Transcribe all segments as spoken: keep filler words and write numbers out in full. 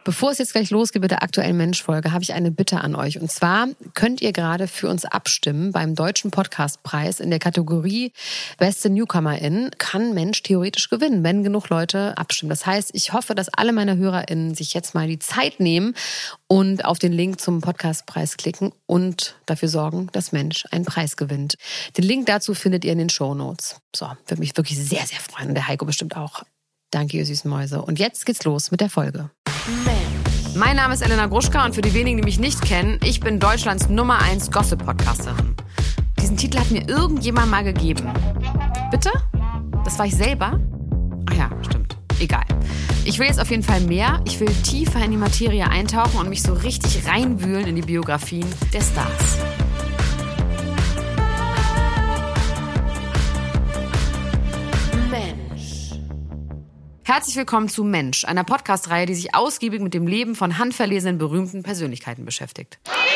Bevor es jetzt gleich losgeht mit der aktuellen Mensch-Folge, habe ich eine Bitte an euch. Und zwar könnt ihr gerade für uns abstimmen beim Deutschen Podcastpreis in der Kategorie Beste Newcomerin. Kann Mensch theoretisch gewinnen, wenn genug Leute abstimmen. Das heißt, ich hoffe, dass alle meine HörerInnen sich jetzt mal die Zeit nehmen und auf den Link zum Podcastpreis klicken und dafür sorgen, dass Mensch einen Preis gewinnt. Den Link dazu findet ihr in den Shownotes. So, würde mich wirklich sehr, sehr freuen. Und der Heiko bestimmt auch. Danke, ihr süßen Mäuse. Und jetzt geht's los mit der Folge. Mein Name ist Elena Gruschka und für die wenigen, die mich nicht kennen, ich bin Deutschlands Nummer eins Gossip-Podcasterin. Diesen Titel hat mir irgendjemand mal gegeben. Bitte? Das war ich selber? Ach ja, stimmt. Egal. Ich will jetzt auf jeden Fall mehr. Ich will tiefer in die Materie eintauchen und mich so richtig reinwühlen in die Biografien der Stars. Herzlich willkommen zu Mensch, einer Podcast-Reihe, die sich ausgiebig mit dem Leben von handverlesenen, berühmten Persönlichkeiten beschäftigt.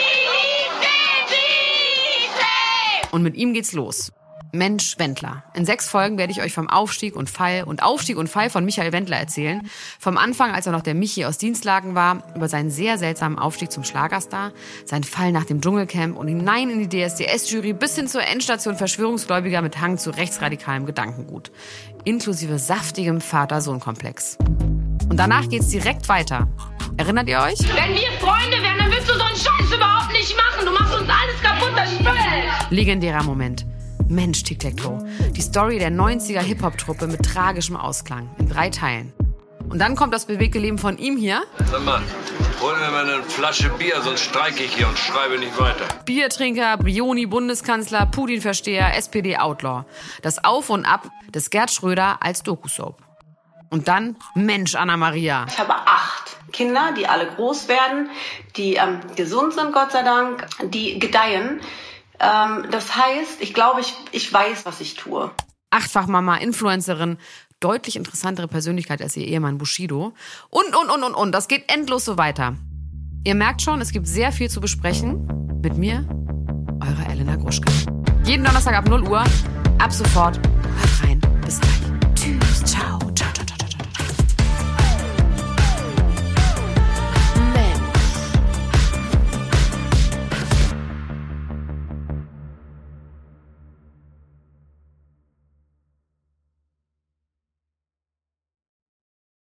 Und mit ihm geht's los. Mensch Wendler. In sechs Folgen werde ich euch vom Aufstieg und Fall und Aufstieg und Fall von Michael Wendler erzählen. Vom Anfang, als er noch der Michi aus Dienstlaken war, über seinen sehr seltsamen Aufstieg zum Schlagerstar, seinen Fall nach dem Dschungelcamp und hinein in die D S D S-Jury bis hin zur Endstation Verschwörungsgläubiger mit Hang zu rechtsradikalem Gedankengut. Inklusive saftigem Vater-Sohn-Komplex. Und danach geht's direkt weiter. Erinnert ihr euch? Wenn wir Freunde wären, dann würdest du so einen Scheiß überhaupt nicht machen. Du machst uns alles kaputt, das Spiel. Legendärer Moment. Mensch Tic-Tac-Toe. Die Story der neunziger Hip-Hop-Truppe mit tragischem Ausklang. In drei Teilen. Und dann kommt das bewegte Leben von ihm hier. Sag mal, hol mir mal eine Flasche Bier, sonst streike ich hier und schreibe nicht weiter. Biertrinker, Brioni-Bundeskanzler, Putin-Versteher, S P D-Outlaw. Das Auf und Ab des Gerd Schröder als Doku-Soap. Und dann Mensch Anna-Maria. Ich habe acht Kinder, die alle groß werden, die ähm, gesund sind, Gott sei Dank, die gedeihen. Ähm, das heißt, ich glaube, ich, ich weiß, was ich tue. Achtfach Mama, Influencerin, deutlich interessantere Persönlichkeit als ihr Ehemann Bushido. Und, und, und, und, und. Das geht endlos so weiter. Ihr merkt schon, es gibt sehr viel zu besprechen. Mit mir, eure Elena Gruschka. Jeden Donnerstag ab null Uhr. Ab sofort. Hört rein. Bis gleich. Tschüss. Ciao. Ciao.